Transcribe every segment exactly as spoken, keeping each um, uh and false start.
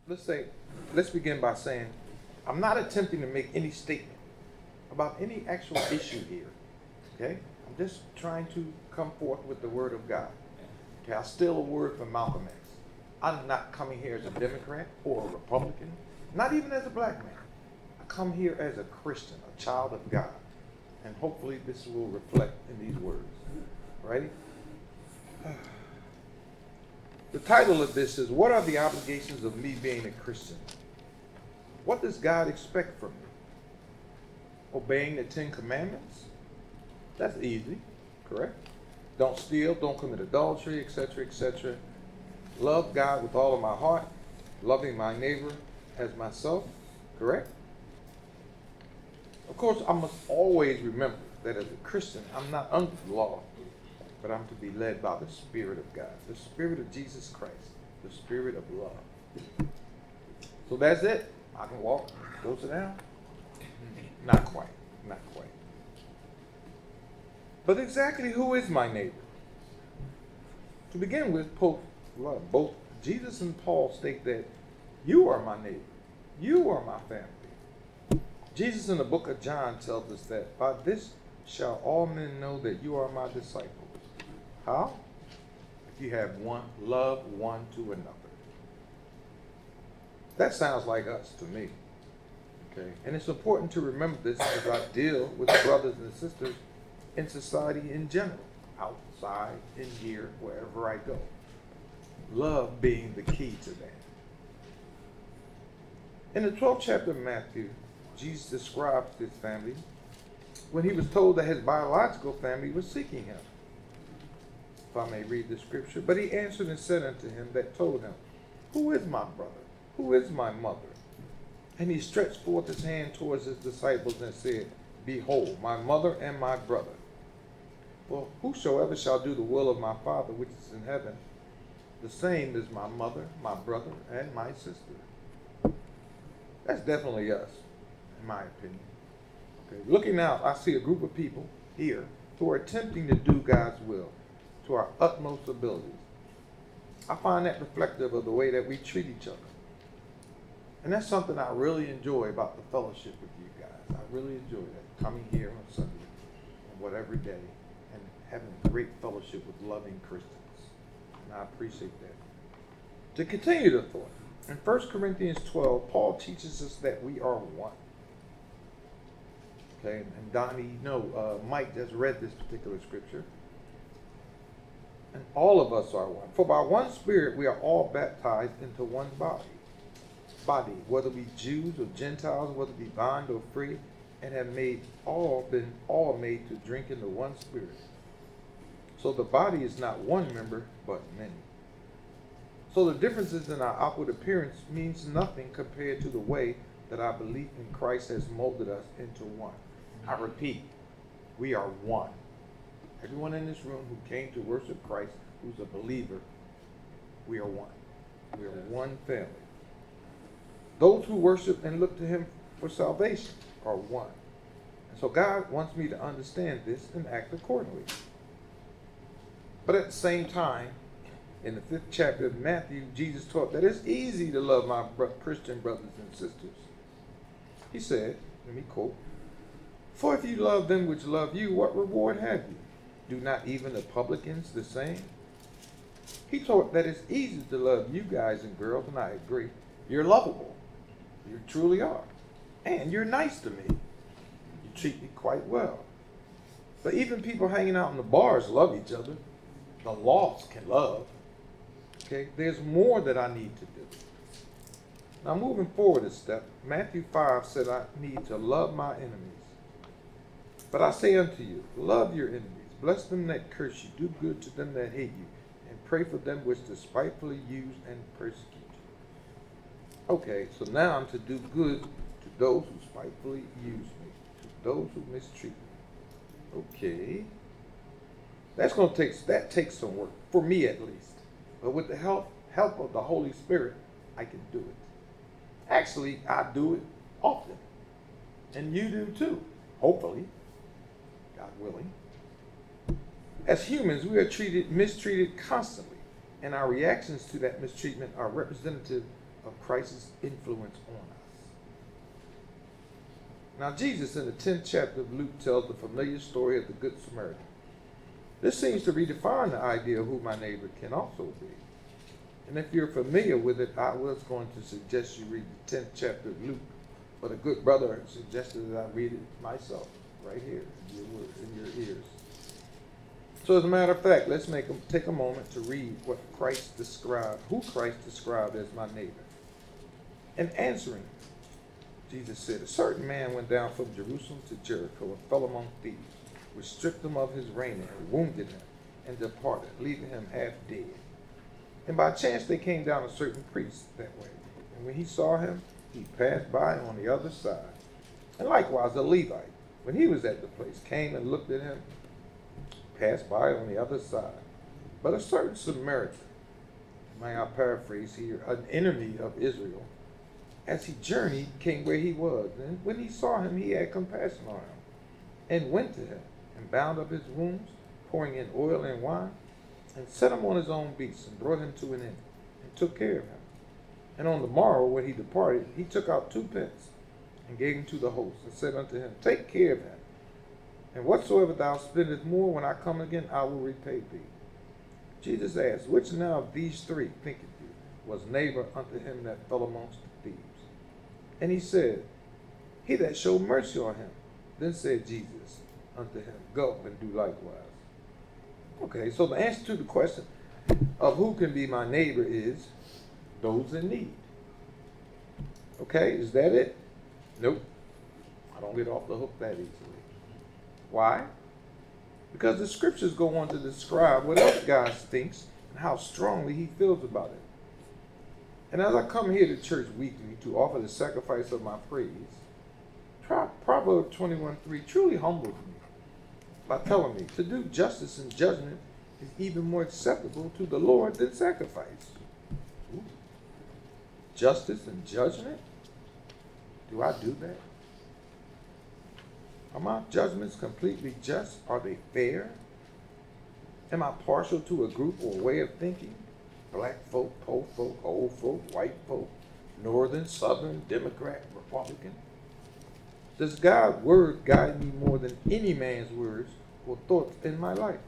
let's say, let's begin by saying, I'm not attempting to make any statement about any actual issue here. Okay? I'm just trying to come forth with the word of God. Okay, I steal a word from Malcolm X. I'm not coming here as a Democrat or a Republican, not even as a black man. I come here as a Christian, a child of God. And hopefully this will reflect in these words. Ready? The title of this is, What are the obligations of me being a Christian? What does God expect from me? Obeying the Ten Commandments? That's easy, correct? Don't steal, don't commit adultery, et cetera, et cetera. Love God with all of my heart, loving my neighbor as myself, correct? Of course, I must always remember that as a Christian, I'm not under the law, but I'm to be led by the Spirit of God, the Spirit of Jesus Christ, the Spirit of love. So that's it. I can walk, go sit down. Not quite, not quite. But exactly who is my neighbor? To begin with, both, both Jesus and Paul state that you are my neighbor. You are my family. Jesus in the book of John tells us that by this shall all men know that you are my disciples. How? If you have one, love one to another. That sounds like us to me. Okay? And it's important to remember this as I deal with brothers and sisters in society in general, outside, in here, wherever I go. Love being the key to that. In the twelfth chapter of Matthew, Jesus describes his family when he was told that his biological family was seeking him. If I may read the scripture. But he answered and said unto him that told him, Who is my brother? Who is my mother? And he stretched forth his hand towards his disciples and said, Behold, my mother and my brother. Well, whosoever shall do the will of my Father which is in heaven, the same is my mother, my brother, and my sister. That's definitely us, in my opinion. Okay. Looking out, I see a group of people here who are attempting to do God's will to our utmost abilities. I find that reflective of the way that we treat each other. And that's something I really enjoy about the fellowship with you guys. I really enjoy that, coming here on Sunday and whatever day and having great fellowship with loving Christians. And I appreciate that. To continue the thought, in First Corinthians twelve, Paul teaches us that we are one. Okay, and Donnie, no, uh, Mike just read this particular scripture. And all of us are one. For by one Spirit we are all baptized into one body. Body, whether we Jews or Gentiles, whether we bond or free, and have made all been all made to drink in the one Spirit. So the body is not one member, but many. So the differences in our outward appearance means nothing compared to the way that our belief in Christ has molded us into one. I repeat, we are one. Everyone in this room who came to worship Christ, who's a believer, we are one. We are one family. Those who worship and look to him for salvation are one. And so God wants me to understand this and act accordingly. But at the same time, in the fifth chapter of Matthew, Jesus taught that it's easy to love my bro- Christian brothers and sisters. He said, let me quote, For if you love them which love you, what reward have you? Do not even the publicans the same? He taught that it's easy to love you guys and girls, and I agree. You're lovable. You truly are. And you're nice to me. You treat me quite well. But even people hanging out in the bars love each other. The lost can love. Okay? There's more that I need to do. Now moving forward a step, Matthew five said I need to love my enemies. But I say unto you, love your enemies. Bless them that curse you. Do good to them that hate you. And pray for them which despitefully use and persecute you. Okay, so now I'm to do good to those who spitefully use me, to those who mistreat me. Okay. That's going to take, that takes some work, for me at least. But with the help, help of the Holy Spirit, I can do it. Actually, I do it often. And you do too, hopefully, God willing. As humans, we are treated, mistreated constantly, and our reactions to that mistreatment are representative of Christ's influence on us. Now, Jesus in the tenth chapter of Luke tells the familiar story of the Good Samaritan. This seems to redefine the idea of who my neighbor can also be. And if you're familiar with it, I was going to suggest you read the tenth chapter of Luke, but a good brother suggested that I read it myself, right here in your, in your ears. So as a matter of fact, let's make a, take a moment to read what Christ described, who Christ described as my neighbor. And answering, Jesus said, a certain man went down from Jerusalem to Jericho and fell among thieves, which stripped him of his raiment and wounded him and departed, leaving him half dead. And by chance they came down a certain priest that way. And when he saw him, he passed by on the other side. And likewise a Levite, when he was at the place, came and looked at him, passed by on the other side. But a certain Samaritan, may I paraphrase here, an enemy of Israel, as he journeyed, came where he was. And when he saw him, he had compassion on him, and went to him, and bound up his wounds, pouring in oil and wine, and set him on his own beast, and brought him to an inn, and took care of him. And on the morrow, when he departed, he took out two pence, and gave them to the host, and said unto him, take care of him, and whatsoever thou spendest more, when I come again, I will repay thee. Jesus asked, which now of these three, thinketh you, was neighbor unto him that fell amongst the thieves? And he said, he that showed mercy on him. Then said Jesus unto him, go and do likewise. Okay, so the answer to the question of who can be my neighbor is those in need. Okay, is that it? Nope. I don't get off the hook that easily. Why? Because the scriptures go on to describe what else God thinks and how strongly he feels about it. And as I come here to church weekly to offer the sacrifice of my praise, Proverbs twenty-one three truly humbles me by telling me to do justice and judgment is even more acceptable to the Lord than sacrifice. Ooh. Justice and judgment? Do I do that? Are my judgments completely just? Are they fair? Am I partial to a group or way of thinking? Black folk, poor folk, old folk, white folk, northern, southern, Democrat, Republican? Does God's word guide me more than any man's words or thoughts in my life?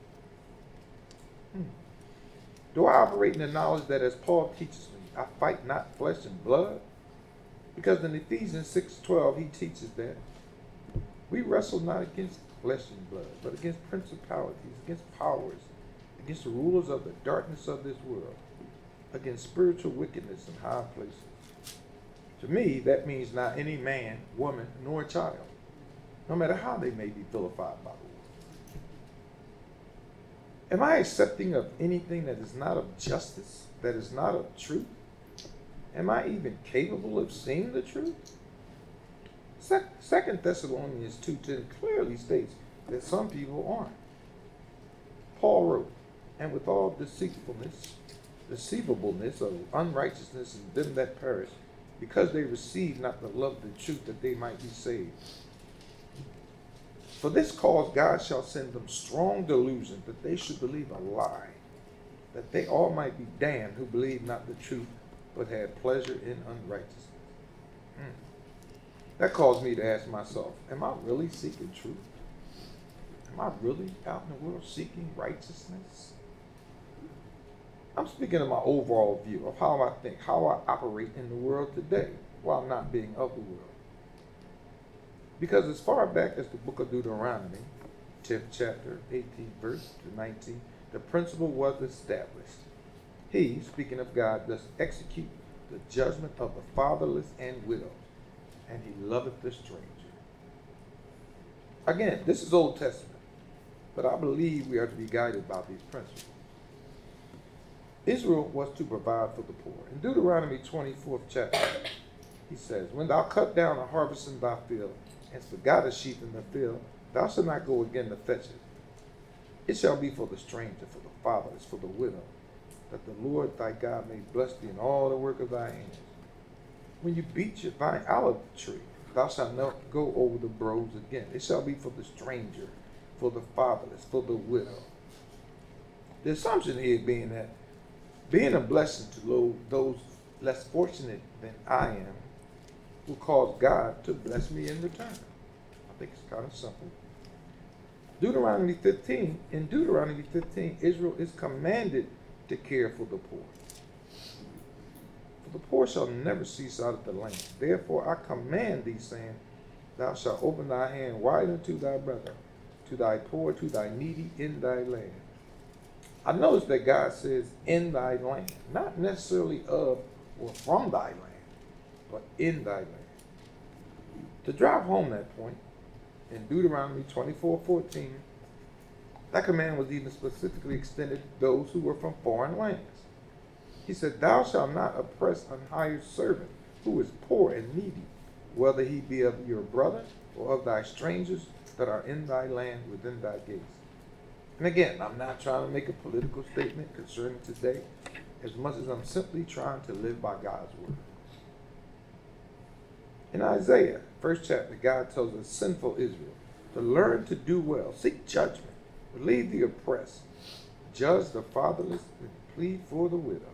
Hmm. Do I operate in the knowledge that, as Paul teaches me, I fight not flesh and blood? Because in Ephesians six twelve, he teaches that we wrestle not against flesh and blood, but against principalities, against powers, against the rulers of the darkness of this world, against spiritual wickedness in high places. To me, that means not any man, woman, nor child, no matter how they may be vilified by the world. Am I accepting of anything that is not of justice, that is not of truth? Am I even capable of seeing the truth? Second Thessalonians two ten clearly states that some people aren't. Paul wrote, and with all deceitfulness, deceivableness of unrighteousness in them that perish, because they receive not the love of the truth, that they might be saved. For this cause God shall send them strong delusion, that they should believe a lie, that they all might be damned who believe not the truth, but had pleasure in unrighteousness. Hmm. That caused me to ask myself, am I really seeking truth? Am I really out in the world seeking righteousness? I'm speaking of my overall view of how I think, how I operate in the world today, while not being of the world. Because as far back as the book of Deuteronomy, tenth chapter, eighteenth verse to nineteen, the principle was established. He, speaking of God, does execute the judgment of the fatherless and widows, and he loveth the stranger. Again, this is Old Testament, but I believe we are to be guided by these principles. Israel was to provide for the poor. In Deuteronomy twenty-fourth chapter, he says, when thou cut down a harvest in thy field, and forgot a sheep in the field, thou shalt not go again to fetch it. It shall be for the stranger, for the fatherless, for the widow, that the Lord thy God may bless thee in all the work of thy hands. When you beat your vine olive tree, thou shalt not go over the brows again. It shall be for the stranger, for the fatherless, for the widow. The assumption here being that being a blessing to those less fortunate than I am will cause God to bless me in return. I think it's kind of simple. Deuteronomy fifteen, in Deuteronomy fifteen, Israel is commanded to care for the poor. For the poor shall never cease out of the land. Therefore I command thee, saying, thou shalt open thy hand wide unto thy brother, to thy poor, to thy needy in thy land. I notice that God says in thy land, not necessarily of or from thy land, but in thy land. To drive home that point, in Deuteronomy twenty-four fourteen, that command was even specifically extended to those who were from foreign lands. He said, thou shalt not oppress an hired servant who is poor and needy, whether he be of your brother or of thy strangers that are in thy land within thy gates. And again, I'm not trying to make a political statement concerning today, as much as I'm simply trying to live by God's word. In Isaiah, first chapter, God tells us sinful Israel to learn to do well, seek judgment, relieve the oppressed, judge the fatherless, and plead for the widow.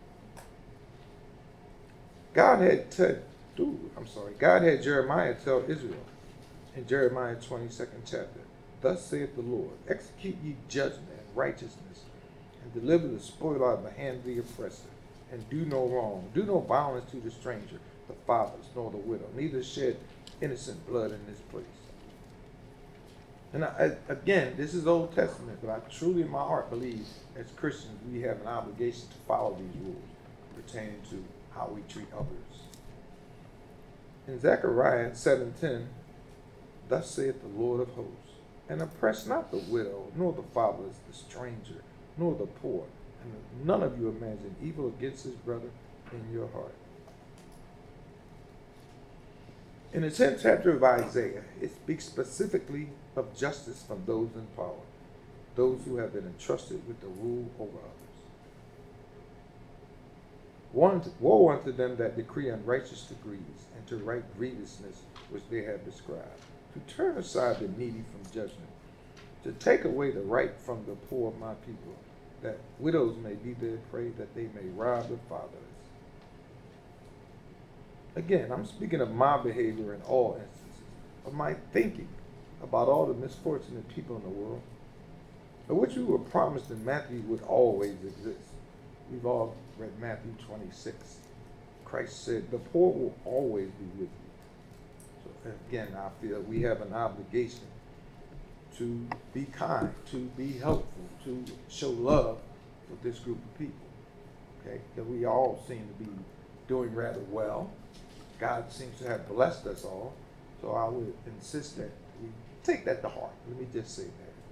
God had said, ooh, I'm sorry, God had Jeremiah tell Israel in Jeremiah twenty-second chapter, thus saith the Lord, execute ye judgment and righteousness, and deliver the spoil out of the hand of the oppressor, and do no wrong, do no violence to the stranger, the fatherless, nor the widow, neither shed innocent blood in this place. And I, again, this is Old Testament, but I truly in my heart believe as Christians we have an obligation to follow these rules pertaining to how we treat others. In Zechariah seven ten, thus saith the Lord of hosts, and oppress not the widow, nor the fatherless, the stranger, nor the poor, and none of you imagine evil against his brother in your heart. In the tenth chapter of Isaiah, it speaks specifically of justice from those in power, those who have been entrusted with the rule over others. One, woe unto them that decree unrighteous decrees, and to right grievousness which they have prescribed, to turn aside the needy from judgment, to take away the right from the poor of my people, that widows may be their prey, that they may rob the fatherless. Again, I'm speaking of my behavior in all instances, of my thinking about all the misfortunate people in the world, of which we were promised in Matthew would always exist. We've all read Matthew twenty-six. Christ said, the poor will always be with you. So again, I feel we have an obligation to be kind, to be helpful, to show love with this group of people. Okay, that we all seem to be doing rather well. God seems to have blessed us all, so I would insist that we take that to heart. Let me just say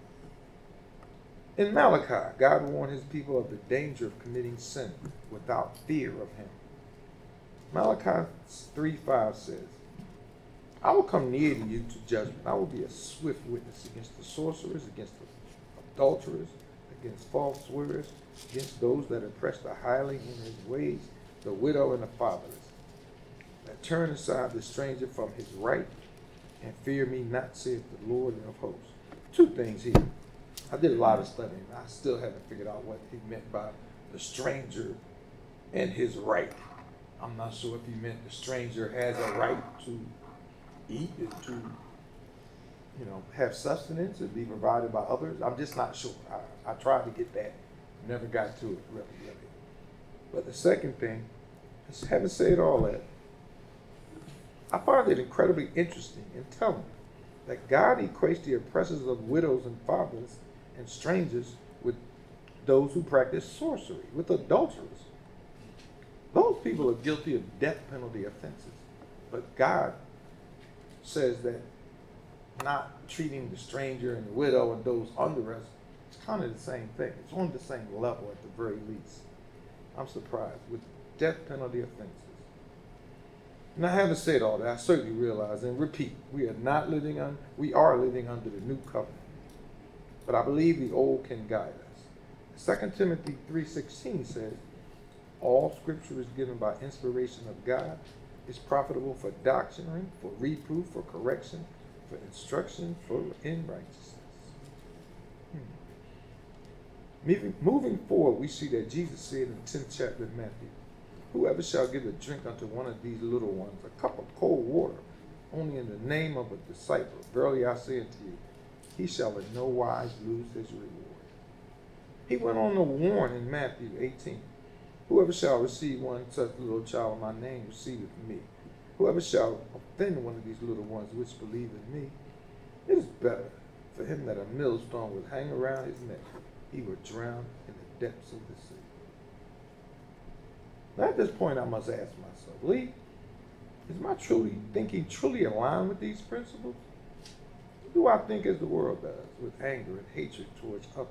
that. In Malachi, God warned his people of the danger of committing sin without fear of him. Malachi three five says, I will come near to you to judgment. I will be a swift witness against the sorcerers, against the adulterers, against false swearers, against those that oppress the hireling in his ways, the widow and the fatherless, that turn aside the stranger from his right, and fear me not, saith the Lord of hosts. Two things here. I did a lot of studying. I still haven't figured out what he meant by the stranger and his right. I'm not sure if he meant the stranger has a right to eat and to, you know, have sustenance and be provided by others. I'm just not sure. I, I tried to get that. Never got to it, really, really. But the second thing, having said all that, I find it incredibly interesting and telling that God equates the oppressors of widows and fathers and strangers with those who practice sorcery, with adulterers. Those people are guilty of death penalty offenses. But God says that not treating the stranger and the widow and those under us, it's kind of the same thing. It's on the same level at the very least. I'm surprised with death penalty offenses. Now, having said all that, I certainly realize and repeat, we are not living on, we are living under the new covenant. But I believe the old can guide us. Second Timothy three sixteen says, all scripture is given by inspiration of God, is profitable for doctrine, for reproof, for correction, for instruction, for in righteousness. Hmm. Moving, moving forward, we see that Jesus said in the tenth chapter of Matthew, Whoever shall give a drink unto one of these little ones a cup of cold water, only in the name of a disciple, verily I say unto you, he shall in no wise lose his reward. He went on to warn in Matthew eighteen, whoever shall receive one such little child in my name receiveth me. Whoever shall offend one of these little ones which believe in me, it is better for him that a millstone would hang around his neck, he would drown in the depths of the sea. Now at this point I must ask myself, Lee, is my truly thinking truly aligned with these principles? Do I think as the world does, with anger and hatred towards others?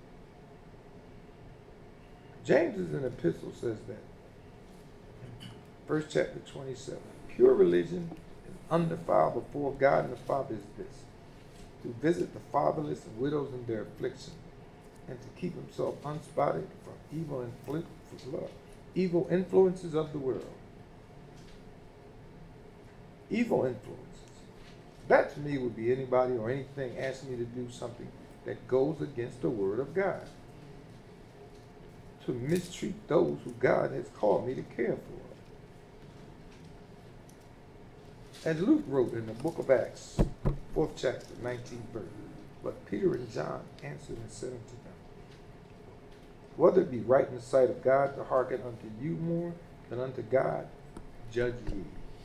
James's an epistle says that, first chapter twenty-seven, pure religion and undefiled before God and the Father is this, to visit the fatherless and widows in their affliction, and to keep himself unspotted from evil influ- evil influences of the world. Evil influences. That to me would be anybody or anything asking me to do something that goes against the word of God. To mistreat those who God has called me to care for. As Luke wrote in the book of Acts, fourth chapter, nineteenth verse, but Peter and John answered and said unto them, whether it be right in the sight of God to hearken unto you more than unto God, judge ye.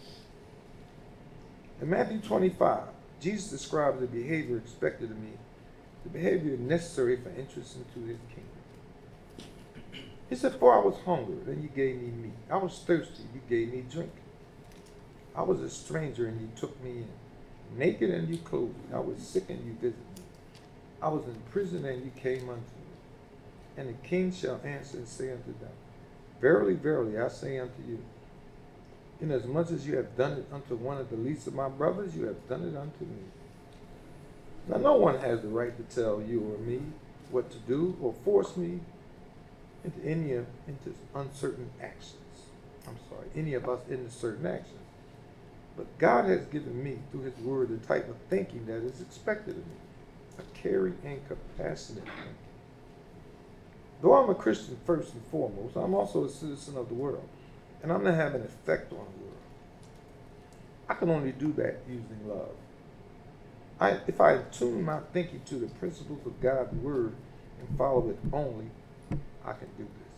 In Matthew twenty-five, Jesus describes the behavior expected of me, the behavior necessary for entrance into his kingdom. He said, for I was hungry, then you gave me meat. I was thirsty, you gave me drink. I was a stranger, and you took me in. Naked, and you clothed me. I was sick, and you visited me. I was in prison, and you came unto me. And the king shall answer and say unto them, verily, verily, I say unto you, inasmuch as you have done it unto one of the least of my brothers, you have done it unto me. Now no one has the right to tell you or me what to do or force me into any of into uncertain actions. I'm sorry, any of us into certain actions. But God has given me through his word the type of thinking that is expected of me, a caring and compassionate thinking. Though I'm a Christian first and foremost, I'm also a citizen of the world, and I'm to have an effect on the world. I can only do that using love. I, if I attune my thinking to the principles of God's word and follow it only, I can do this.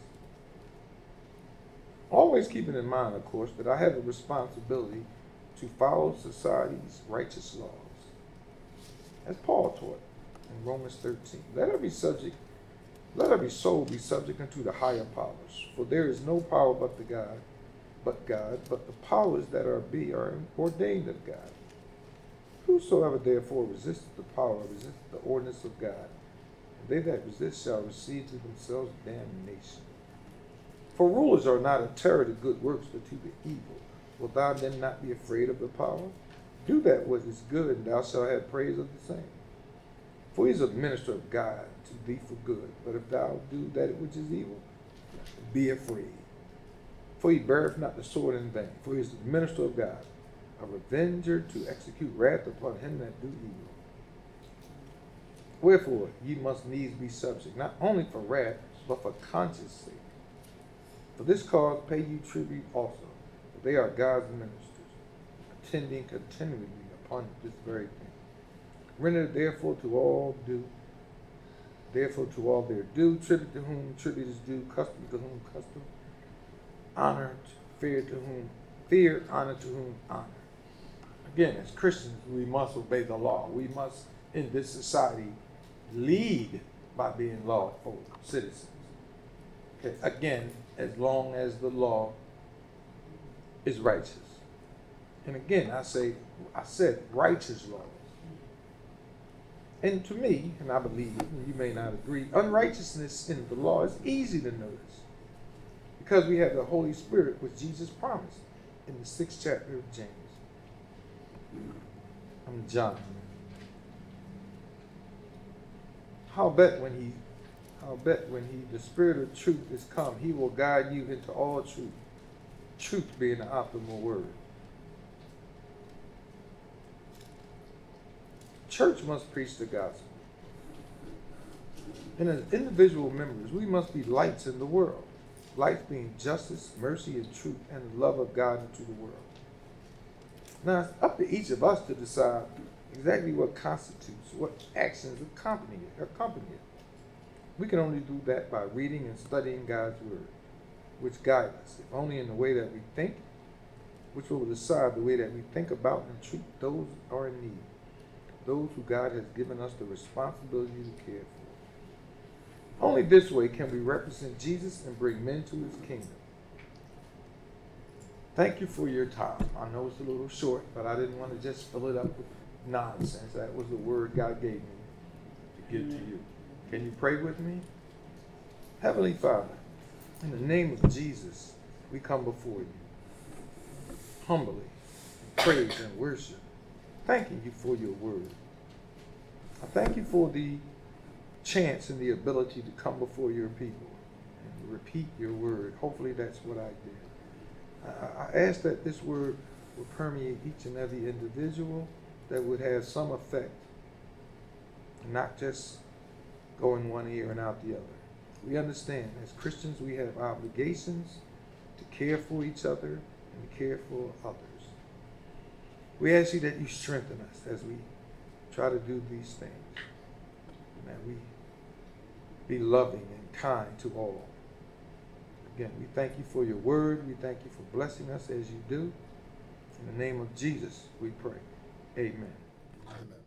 Always keeping in mind, of course, that I have a responsibility to follow society's righteous laws. As Paul taught in Romans thirteen, let every subject, let every soul be subject unto the higher powers, for there is no power but the God, but God, but the powers that are be are ordained of God. Whosoever therefore resisteth the power resisteth the ordinance of God, and they that resist shall receive to themselves damnation. For rulers are not a terror to good works, but to the evil. Wilt thou then not be afraid of the power? Do that which is good, and thou shalt have praise of the same. For he is a minister of God to thee for good. But if thou do that which is evil, be afraid. For he beareth not the sword in vain. For he is the minister of God, a revenger to execute wrath upon him that do evil. Wherefore ye must needs be subject, not only for wrath, but for conscience sake. For this cause pay ye tribute also, for they are God's ministers, attending continually upon this very thing. Render therefore to all due, therefore to all their due, tribute to whom tribute is due, custom to whom custom, honor, fear to whom fear, honor to whom honor. Again, as Christians, we must obey the law. We must, in this society, lead by being lawful citizens. Okay, again, as long as the law is righteous. And again, I say, I said righteous laws. And to me, and I believe, and you may not agree, unrighteousness in the law is easy to notice because we have the Holy Spirit, which Jesus promised in the sixth chapter of James. I'm John. How bet when he, how bet when he, the Spirit of truth is come, he will guide you into all truth. Truth being the optimal word. Church must preach the gospel. And as individual members, we must be lights in the world. life being justice, mercy, and truth, and the love of God into the world. Now, it's up to each of us to decide exactly what constitutes, what actions accompany it. Accompany it. We can only do that by reading and studying God's Word, which guide us, if only in the way that we think, which will decide the way that we think about and treat those who are in need, those who God has given us the responsibility to care for. Only this way can we represent Jesus and bring men to his kingdom. Thank you for your time. I know it's a little short, but I didn't want to just fill it up with nonsense. That was the word God gave me to give to you. Can you pray with me? Heavenly Father, in the name of Jesus, we come before you humbly, in praise and worship, thanking you for your word. I thank you for the chance and the ability to come before your people and repeat your word. Hopefully that's what I did. I, I ask that this word will permeate each and every individual, that would have some effect, not just go in one ear and out the other. We understand as Christians we have obligations to care for each other and to care for others. We ask you that you strengthen us as we try to do these things, and that we be loving and kind to all. Again, we thank you for your word. We thank you for blessing us as you do. In the name of Jesus, we pray. Amen. Amen.